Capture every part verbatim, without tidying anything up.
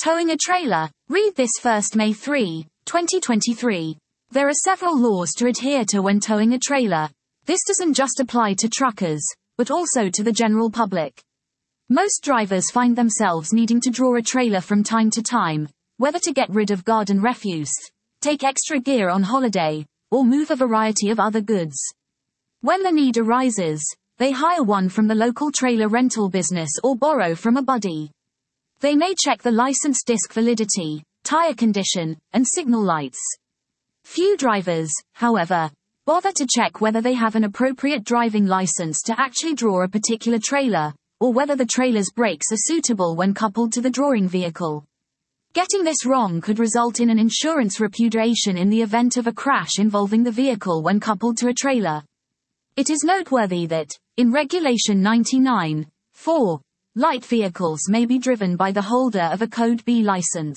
Towing a trailer. Read this first May third, twenty twenty-three. There are several laws to adhere to when towing a trailer. This doesn't just apply to truckers, but also to the general public. Most drivers find themselves needing to draw a trailer from time to time, whether to get rid of garden refuse, take extra gear on holiday, or move a variety of other goods. When the need arises, they hire one from the local trailer rental business or borrow from a buddy. They may check the license disc validity, tire condition, and signal lights. Few drivers, however, bother to check whether they have an appropriate driving license to actually draw a particular trailer, or whether the trailer's brakes are suitable when coupled to the drawing vehicle. Getting this wrong could result in an insurance repudiation in the event of a crash involving the vehicle when coupled to a trailer. It is noteworthy that, in Regulation ninety-nine point four, light vehicles may be driven by the holder of a Code B license.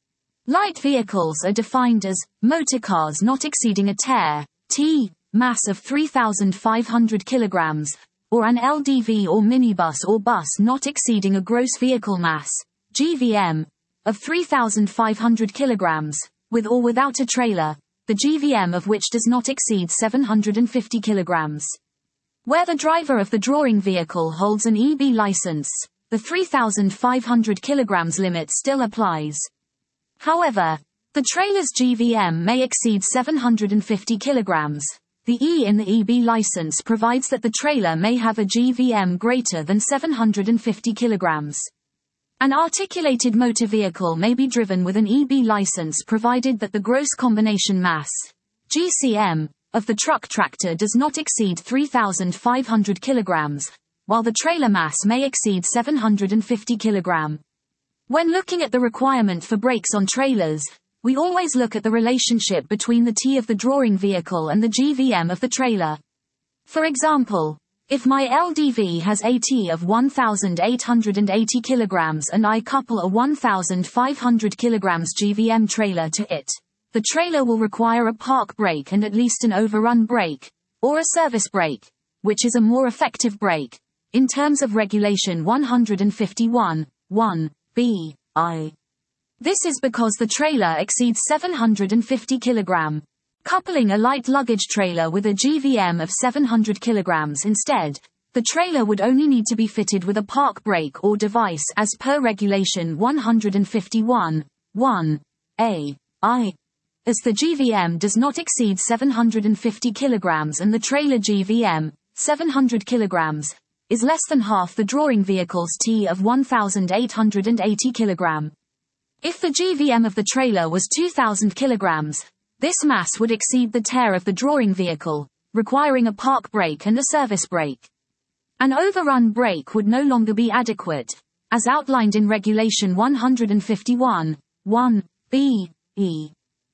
Light vehicles are defined as motor cars not exceeding a tare, T, mass of three thousand five hundred kilograms, or an L D V or minibus or bus not exceeding a gross vehicle mass, G V M, of three thousand five hundred kilograms, with or without a trailer, the G V M of which does not exceed seven hundred fifty kilograms. Where the driver of the drawing vehicle holds an E B license, the three thousand five hundred kilograms limit still applies. However, the trailer's G V M may exceed seven hundred fifty kilograms. The E in the E B license provides that the trailer may have a G V M greater than seven hundred fifty kilograms. An articulated motor vehicle may be driven with an E B license provided that the gross combination mass, G C M, of the truck tractor does not exceed three thousand five hundred kilograms, while the trailer mass may exceed seven hundred fifty kilograms. When looking at the requirement for brakes on trailers, we always look at the relationship between the T of the drawing vehicle and the G V M of the trailer. For example, if my L D V has a T of one thousand eight hundred eighty kilograms and I couple a one thousand five hundred kilograms G V M trailer to it, the trailer will require a park brake and at least an overrun brake, or a service brake, which is a more effective brake, in terms of Regulation one fifty-one, one, B, I. This is because the trailer exceeds seven hundred fifty kilograms. Coupling a light luggage trailer with a G V M of seven hundred kilograms instead, the trailer would only need to be fitted with a park brake or device as per Regulation one fifty-one, one, A, I. As the G V M does not exceed seven hundred fifty kilograms and the trailer G V M, seven hundred kilograms, is less than half the drawing vehicle's T of one thousand eight hundred eighty kilograms. If the G V M of the trailer was two thousand kilograms, this mass would exceed the tare of the drawing vehicle, requiring a park brake and a service brake. An overrun brake would no longer be adequate, as outlined in Regulation one fifty-one, one, B, E.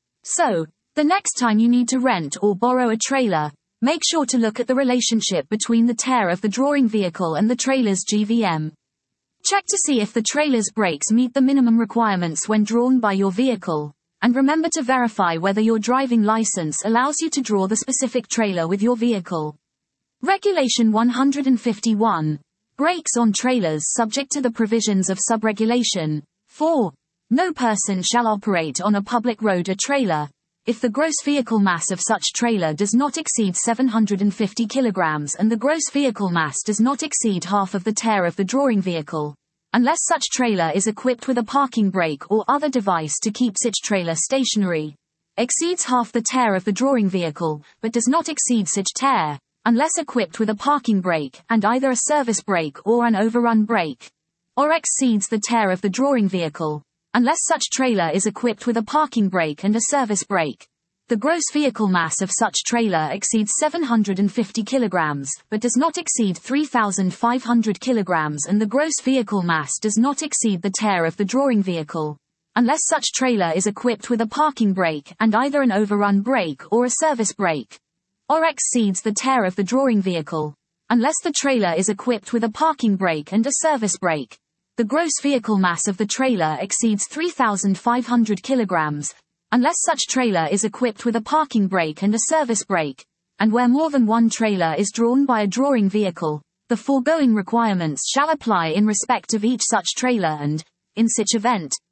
So, the next time you need to rent or borrow a trailer, make sure to look at the relationship between the tare of the drawing vehicle and the trailer's G V M. Check to see if the trailer's brakes meet the minimum requirements when drawn by your vehicle, and remember to verify whether your driving license allows you to draw the specific trailer with your vehicle. Regulation one fifty-one. Brakes on trailers subject to the provisions of Subregulation four. No person shall operate on a public road a trailer, if the gross vehicle mass of such trailer does not exceed seven hundred fifty kilograms and the gross vehicle mass does not exceed half of the tare of the drawing vehicle, unless such trailer is equipped with a parking brake or other device to keep such trailer stationary, exceeds half the tare of the drawing vehicle, but does not exceed such tare, unless equipped with a parking brake and either a service brake or an overrun brake, or exceeds the tare of the drawing vehicle, unless such trailer is equipped with a parking brake and a service brake. The gross vehicle mass of such trailer exceeds seven hundred fifty kilograms, but does not exceed three thousand five hundred kilograms and the gross vehicle mass does not exceed the tare of the drawing vehicle, unless such trailer is equipped with a parking brake and either an overrun brake or a service brake, or exceeds the tare of the drawing vehicle, unless the trailer is equipped with a parking brake and a service brake. The gross vehicle mass of the trailer exceeds three thousand five hundred kilograms, unless such trailer is equipped with a parking brake and a service brake, and where more than one trailer is drawn by a drawing vehicle, the foregoing requirements shall apply in respect of each such trailer and, in such event,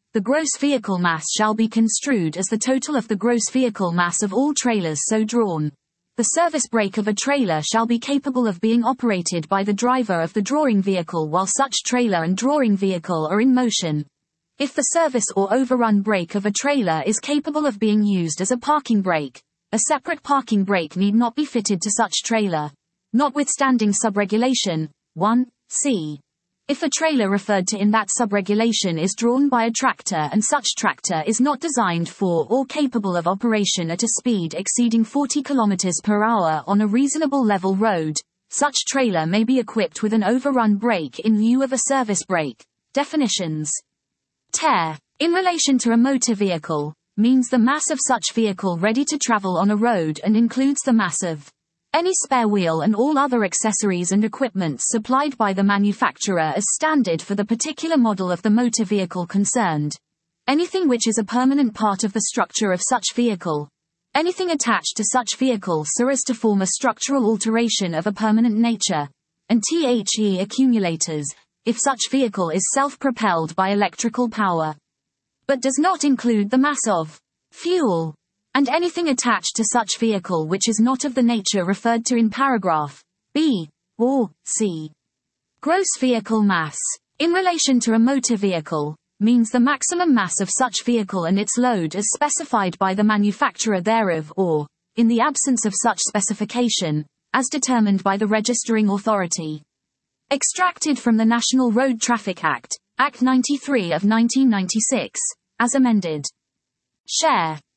The gross vehicle mass shall be construed as the total of the gross vehicle mass of all trailers so drawn. The service brake of a trailer shall be capable of being operated by the driver of the drawing vehicle while such trailer and drawing vehicle are in motion. If the service or overrun brake of a trailer is capable of being used as a parking brake, a separate parking brake need not be fitted to such trailer. Notwithstanding subregulation, one C. If a trailer referred to in that subregulation is drawn by a tractor and such tractor is not designed for or capable of operation at a speed exceeding forty kilometers per hour on a reasonable level road, such trailer may be equipped with an overrun brake in lieu of a service brake. Definitions. Tear, in relation to a motor vehicle, means the mass of such vehicle ready to travel on a road and includes the mass of any spare wheel and all other accessories and equipment supplied by the manufacturer as standard for the particular model of the motor vehicle concerned. Anything which is a permanent part of the structure of such vehicle. Anything attached to such vehicle so as to form a structural alteration of a permanent nature. And the accumulators, if such vehicle is self-propelled by electrical power. But does not include the mass of fuel. And anything attached to such vehicle which is not of the nature referred to in paragraph B or C. Gross vehicle mass, in relation to a motor vehicle, means the maximum mass of such vehicle and its load as specified by the manufacturer thereof or, in the absence of such specification, as determined by the registering authority. Extracted from the National Road Traffic Act, Act ninety-three of nineteen ninety-six, as amended. Share.